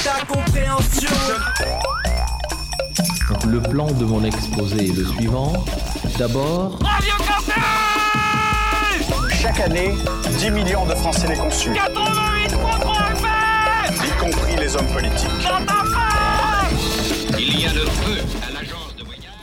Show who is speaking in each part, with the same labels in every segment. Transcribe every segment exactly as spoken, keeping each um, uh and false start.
Speaker 1: ta compréhension.
Speaker 2: Donc, le plan de mon exposé est le suivant. D'abord,
Speaker 3: Radio Campus.
Speaker 4: Chaque année, dix millions de Français les conçus,
Speaker 3: quatre-vingt-huit point trois F M.
Speaker 4: y compris les hommes politiques.
Speaker 3: Dans ta face.
Speaker 5: Il y a le feu à l'agence de voyage.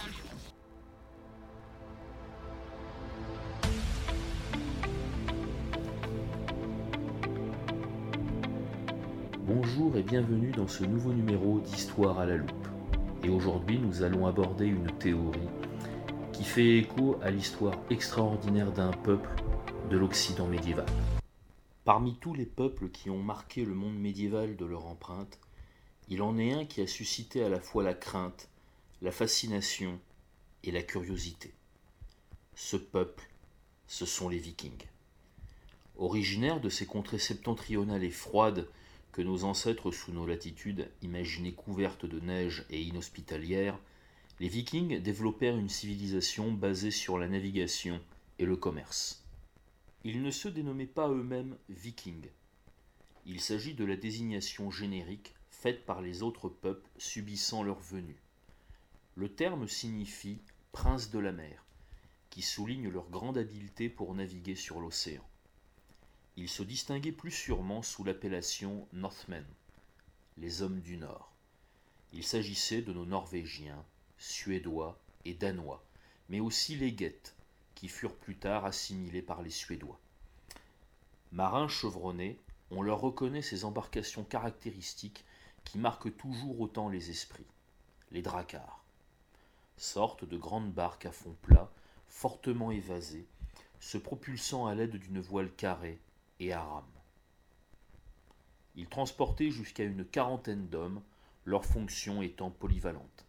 Speaker 2: bonjour et bienvenue dans ce nouveau numéro d'Histoire à la loupe. Et aujourd'hui, nous allons aborder une théorie qui fait écho à l'histoire extraordinaire d'un peuple de l'Occident médiéval. Parmi tous les peuples qui ont marqué le monde médiéval de leur empreinte, il en est un qui a suscité à la fois la crainte, la fascination et la curiosité. Ce peuple, ce sont les Vikings. Originaires de ces contrées septentrionales et froides que nos ancêtres sous nos latitudes imaginaient couvertes de neige et inhospitalières, les Vikings développèrent une civilisation basée sur la navigation et le commerce. Ils ne se dénommaient pas eux-mêmes Vikings. Il s'agit de la désignation générique faite par les autres peuples subissant leur venue. Le terme signifie « prince de la mer », qui souligne leur grande habileté pour naviguer sur l'océan. Ils se distinguaient plus sûrement sous l'appellation « Northmen », les hommes du Nord. Il s'agissait de nos Norvégiens, Suédois et Danois, mais aussi les Geats, qui furent plus tard assimilés par les Suédois. Marins chevronnés, on leur reconnaît ces embarcations caractéristiques qui marquent toujours autant les esprits, les dracars. Sortes de grandes barques à fond plat, fortement évasées, se propulsant à l'aide d'une voile carrée et à rame. Ils transportaient jusqu'à une quarantaine d'hommes, leur fonction étant polyvalente.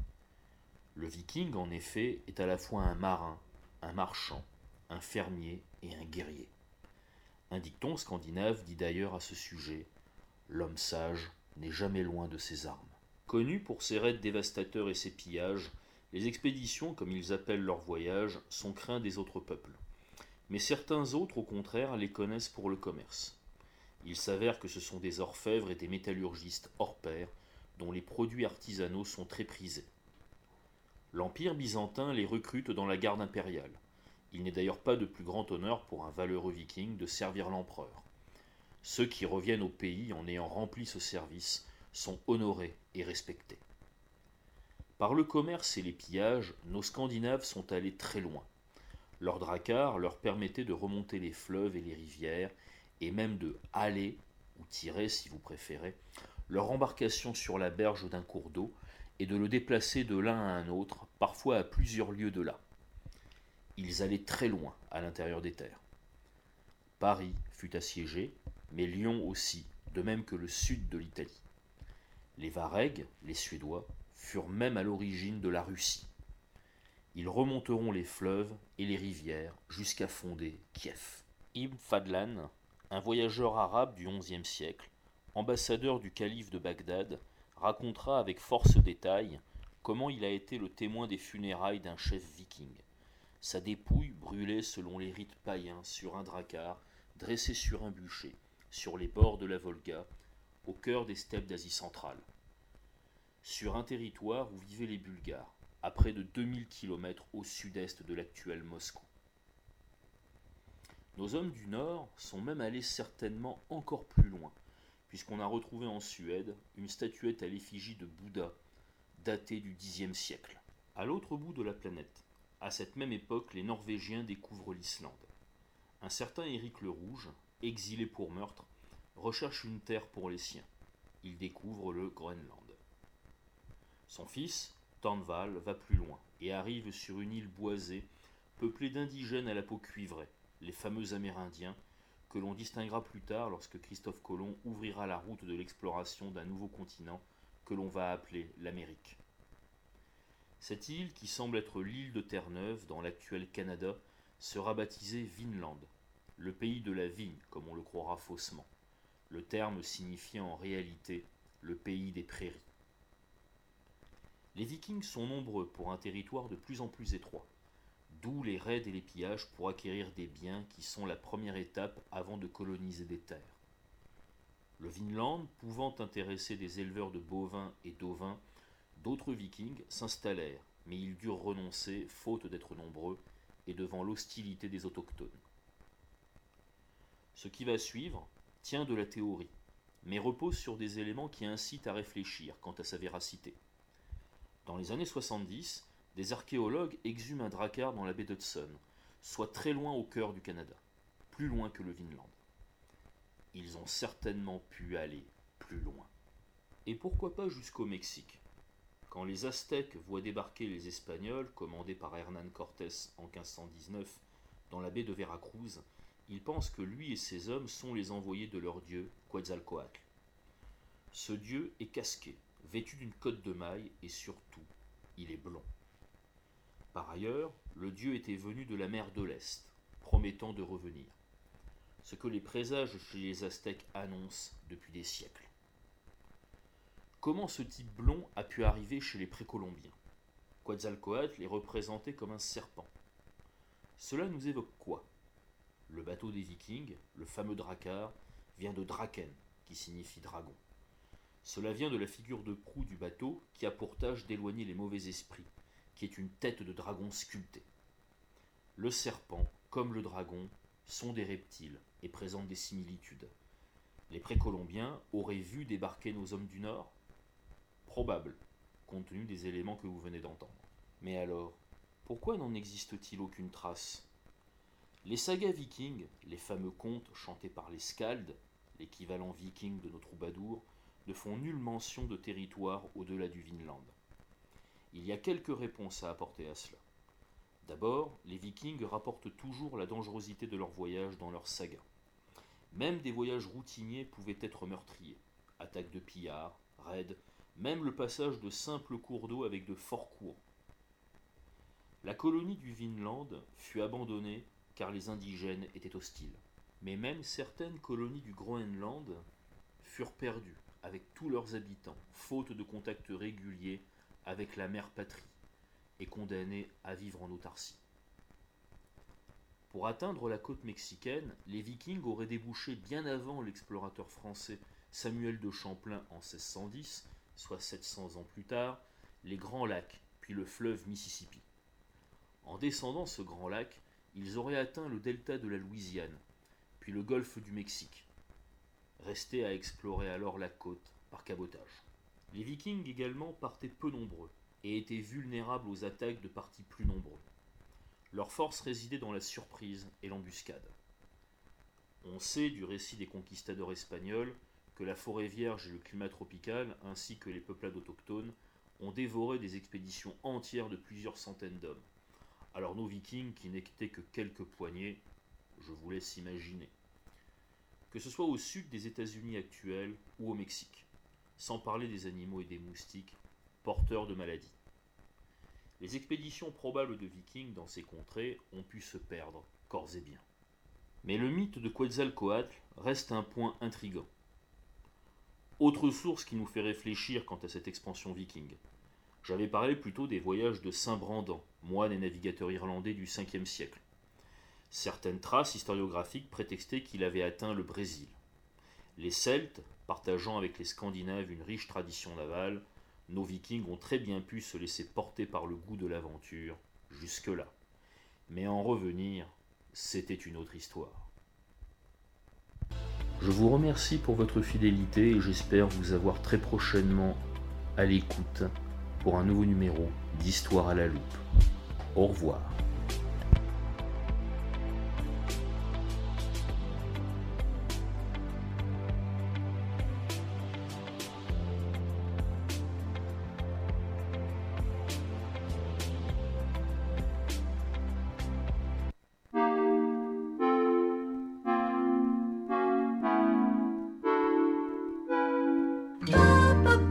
Speaker 2: Le viking, en effet, est à la fois un marin, un marchand, un fermier et un guerrier. Un dicton scandinave dit d'ailleurs à ce sujet « L'homme sage n'est jamais loin de ses armes ». Connus pour ses raids dévastateurs et ses pillages, les expéditions, comme ils appellent leurs voyages, sont craints des autres peuples. Mais certains autres, au contraire, les connaissent pour le commerce. Il s'avère que ce sont des orfèvres et des métallurgistes hors pair, dont les produits artisanaux sont très prisés. L'Empire byzantin les recrute dans la garde impériale. Il n'est d'ailleurs pas de plus grand honneur pour un valeureux viking de servir l'empereur. Ceux qui reviennent au pays en ayant rempli ce service sont honorés et respectés. Par le commerce et les pillages, nos Scandinaves sont allés très loin. Leur drakkar leur permettait de remonter les fleuves et les rivières, et même de haler, ou tirer si vous préférez, leur embarcation sur la berge d'un cours d'eau, et de le déplacer de l'un à un autre, parfois à plusieurs lieues de là. Ils allaient très loin à l'intérieur des terres. Paris fut assiégé, mais Lyon aussi, de même que le sud de l'Italie. Les Varegs, les Suédois, furent même à l'origine de la Russie. Ils remonteront les fleuves et les rivières jusqu'à fonder Kiev. Ibn Fadlan, un voyageur arabe du onzième siècle, ambassadeur du calife de Bagdad, racontera avec force détails comment il a été le témoin des funérailles d'un chef viking. Sa dépouille brûlait selon les rites païens sur un drakkar dressé sur un bûcher, sur les bords de la Volga, au cœur des steppes d'Asie centrale. Sur un territoire où vivaient les Bulgares, à près de deux mille kilomètres au sud-est de l'actuel Moscou. Nos hommes du Nord sont même allés certainement encore plus loin, puisqu'on a retrouvé en Suède une statuette à l'effigie de Bouddha, datée du dixième siècle. À l'autre bout de la planète, à cette même époque, les Norvégiens découvrent l'Islande. Un certain Éric le Rouge, exilé pour meurtre, recherche une terre pour les siens. Il découvre le Groenland. Son fils, Thornval, va plus loin et arrive sur une île boisée, peuplée d'indigènes à la peau cuivrée, les fameux Amérindiens, que l'on distinguera plus tard lorsque Christophe Colomb ouvrira la route de l'exploration d'un nouveau continent que l'on va appeler l'Amérique. Cette île, qui semble être l'île de Terre-Neuve dans l'actuel Canada, sera baptisée Vinland, le pays de la vigne, comme on le croira faussement, le terme signifiant en réalité le pays des prairies. Les Vikings sont nombreux pour un territoire de plus en plus étroit, d'où les raids et les pillages pour acquérir des biens qui sont la première étape avant de coloniser des terres. Le Vinland pouvant intéresser des éleveurs de bovins et d'ovins, d'autres vikings s'installèrent, mais ils durent renoncer, faute d'être nombreux, et devant l'hostilité des autochtones. Ce qui va suivre tient de la théorie, mais repose sur des éléments qui incitent à réfléchir quant à sa véracité. Dans les années soixante-dix, des archéologues exhument un drakkar dans la baie d'Hudson, soit très loin au cœur du Canada, plus loin que le Vinland. Ils ont certainement pu aller plus loin. Et pourquoi pas jusqu'au Mexique? Quand les Aztèques voient débarquer les Espagnols, commandés par Hernán Cortés en quinze cent dix-neuf dans la baie de Veracruz, ils pensent que lui et ses hommes sont les envoyés de leur dieu, Quetzalcoatl. Ce dieu est casqué, vêtu d'une cotte de maille et surtout, il est blond. Par ailleurs, le dieu était venu de la mer de l'Est, promettant de revenir. Ce que les présages chez les Aztèques annoncent depuis des siècles. Comment ce type blond a pu arriver chez les précolombiens? Quetzalcoatl est représenté comme un serpent. Cela nous évoque quoi? Le bateau des Vikings, le fameux drakkar, vient de draken, qui signifie dragon. Cela vient de la figure de proue du bateau qui a pour tâche d'éloigner les mauvais esprits, qui est une tête de dragon sculptée. Le serpent, comme le dragon, sont des reptiles et présentent des similitudes. Les précolombiens auraient vu débarquer nos hommes du Nord? Probable, compte tenu des éléments que vous venez d'entendre. Mais alors, pourquoi n'en existe-t-il aucune trace? Les sagas vikings, les fameux contes chantés par les skalds, l'équivalent viking de nos troubadours, ne font nulle mention de territoire au-delà du Vinland. Il y a quelques réponses à apporter à cela. D'abord, les Vikings rapportent toujours la dangerosité de leurs voyages dans leurs sagas. Même des voyages routiniers pouvaient être meurtriers. Attaques de pillards, raids, même le passage de simples cours d'eau avec de forts courants. La colonie du Vinland fut abandonnée car les indigènes étaient hostiles. Mais même certaines colonies du Groenland furent perdues avec tous leurs habitants, faute de contact régulier avec la mère patrie, et condamnées à vivre en autarcie. Pour atteindre la côte mexicaine, les Vikings auraient débouché bien avant l'explorateur français Samuel de Champlain en seize cent dix, soit sept cents ans plus tard, les Grands Lacs, puis le fleuve Mississippi. En descendant ce grand lac, ils auraient atteint le delta de la Louisiane, puis le golfe du Mexique. Restait à explorer alors la côte par cabotage. Les Vikings également partaient peu nombreux et étaient vulnérables aux attaques de partis plus nombreux. Leur force résidait dans la surprise et l'embuscade. On sait du récit des conquistadors espagnols que la forêt vierge et le climat tropical, ainsi que les peuplades autochtones, ont dévoré des expéditions entières de plusieurs centaines d'hommes. Alors nos Vikings, qui n'étaient que quelques poignées, je vous laisse imaginer. Que ce soit au sud des États-Unis actuels ou au Mexique, sans parler des animaux et des moustiques, porteurs de maladies. Les expéditions probables de Vikings dans ces contrées ont pu se perdre, corps et biens. Mais le mythe de Quetzalcoatl reste un point intrigant. Autre source qui nous fait réfléchir quant à cette expansion viking. J'avais parlé plutôt des voyages de Saint Brandan, moine et navigateur irlandais du cinquième siècle. Certaines traces historiographiques prétextaient qu'il avait atteint le Brésil. Les Celtes, partageant avec les Scandinaves une riche tradition navale, nos Vikings ont très bien pu se laisser porter par le goût de l'aventure, jusque-là. Mais en revenir, c'était une autre histoire. Je vous remercie pour votre fidélité et j'espère vous avoir très prochainement à l'écoute pour un nouveau numéro d'Histoire à la loupe. Au revoir.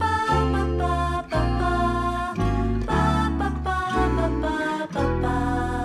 Speaker 1: Ba ba ba ba ba ba ba ba ba.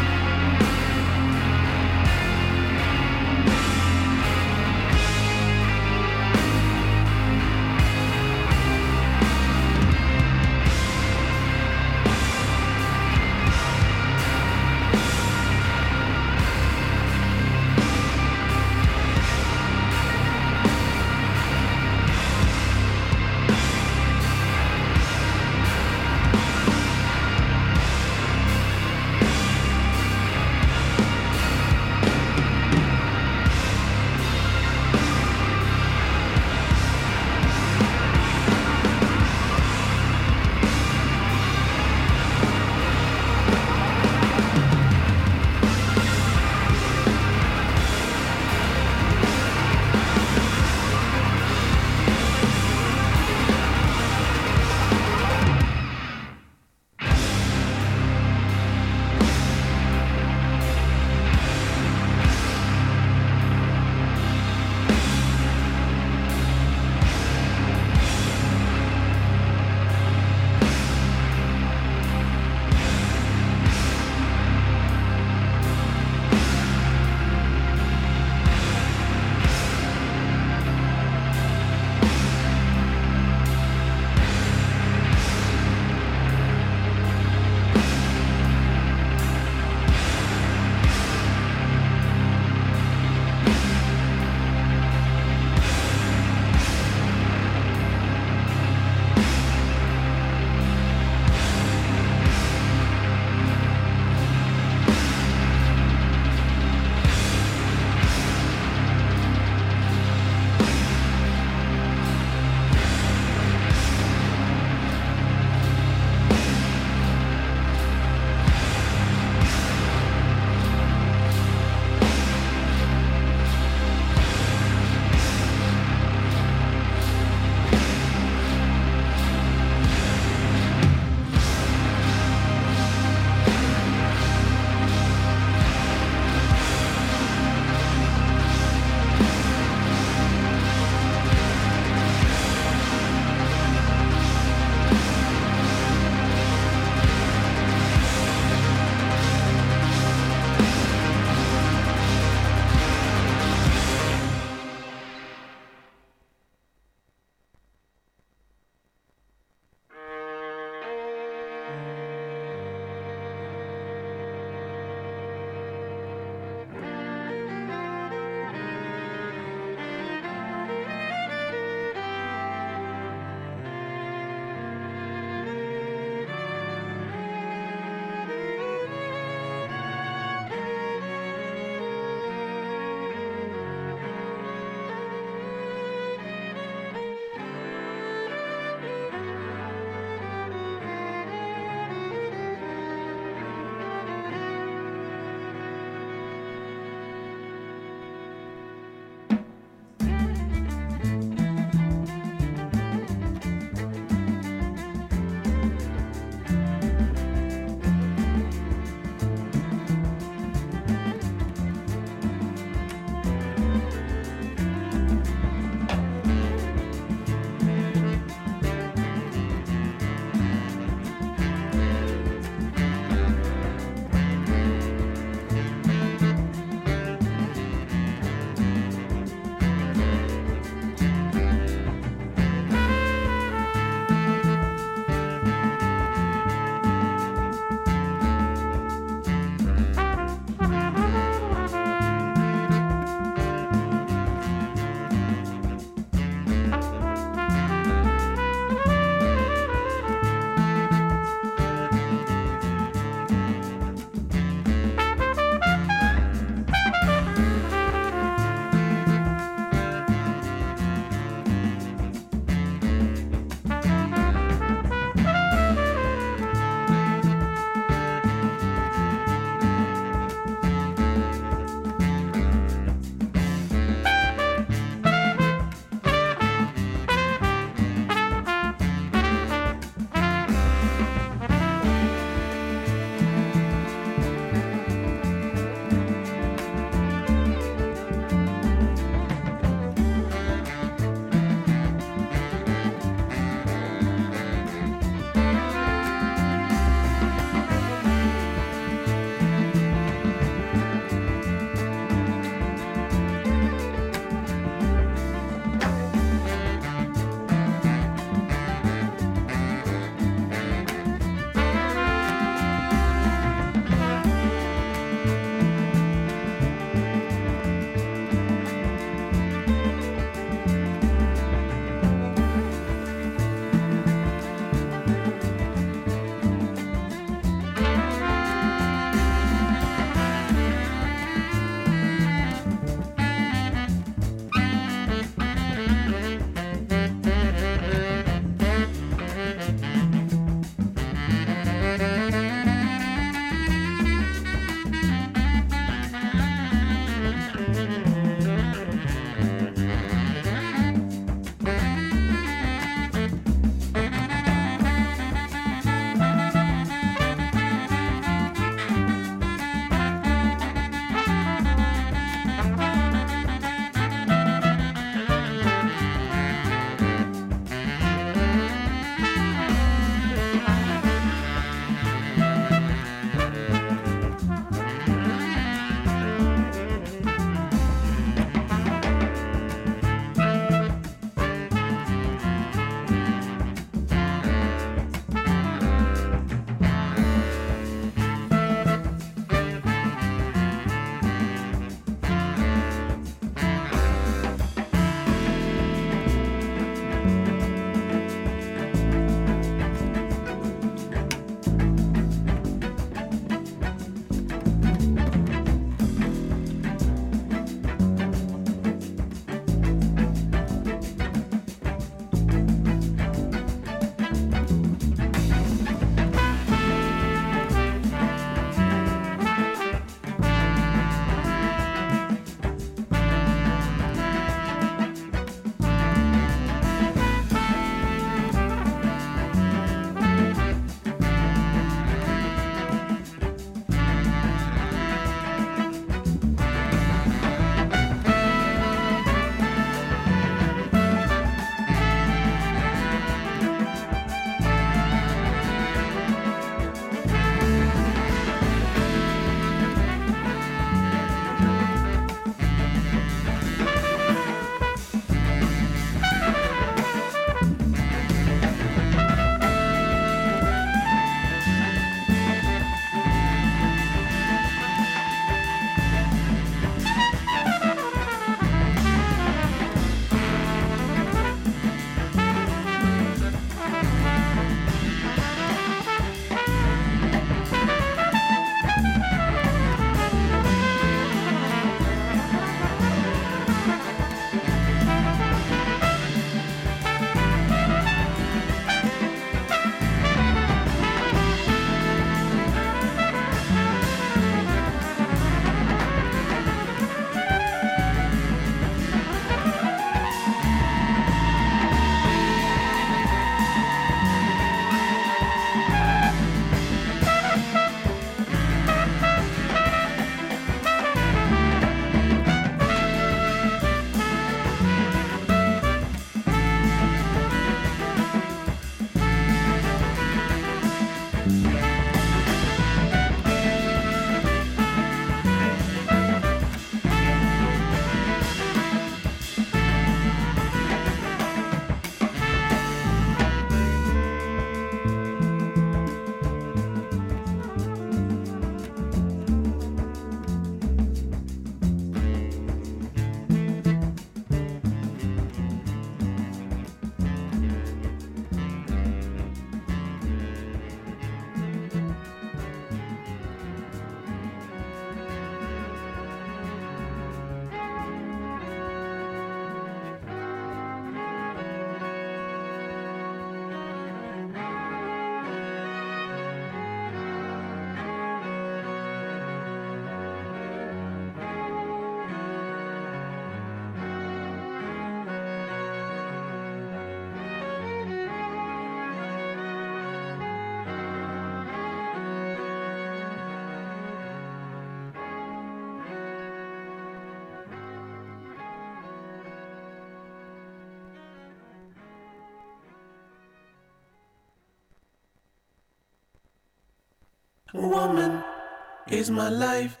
Speaker 1: Woman is my life,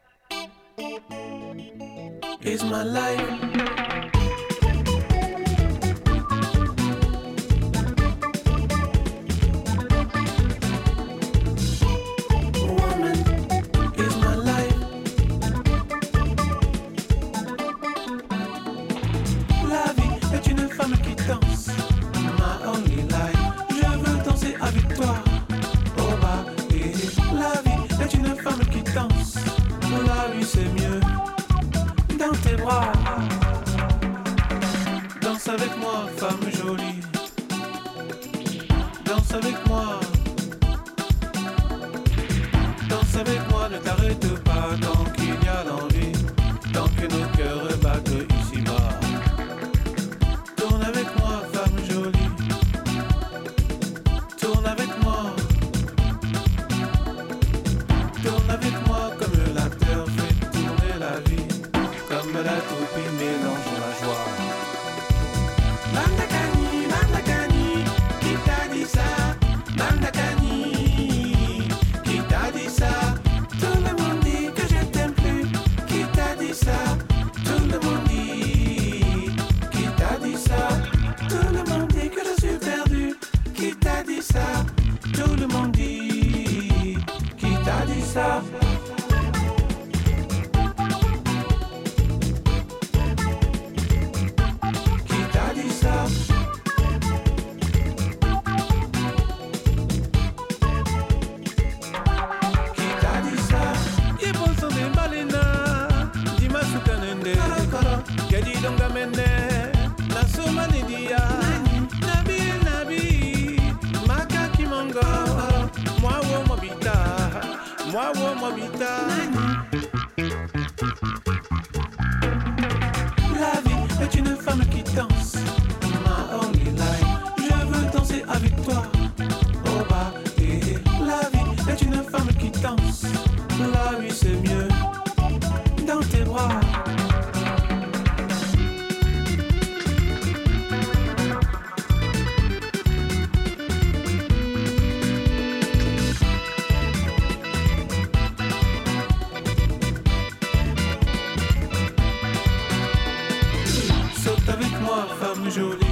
Speaker 1: is my life. Danse avec moi, femme jolie. Danse avec moi. Danse avec moi, ne t'arrête pas tant qu'il y a l'envie. Tant que nos cœurs battent ici-bas. Tourne avec moi, femme jolie. Tourne avec moi. Tourne avec moi comme la terre fait tourner la vie. Comme la toupie mélange la joie. Bandakani, Bandakani, qui t'a dit ça? Bandakani, qui t'a dit ça? Tout le monde dit que je t'aime plus. Qui t'a dit ça? Tout le monde dit. Qui t'a dit ça? Tout le monde dit que je suis perdu. Qui t'a dit ça? Tout le monde dit. Qui t'a dit ça? La vie est une femme qui danse, my only life. Je veux danser avec toi, au bas. Et la vie est une femme qui danse, la vie c'est mieux dans tes bras. Femme jolie.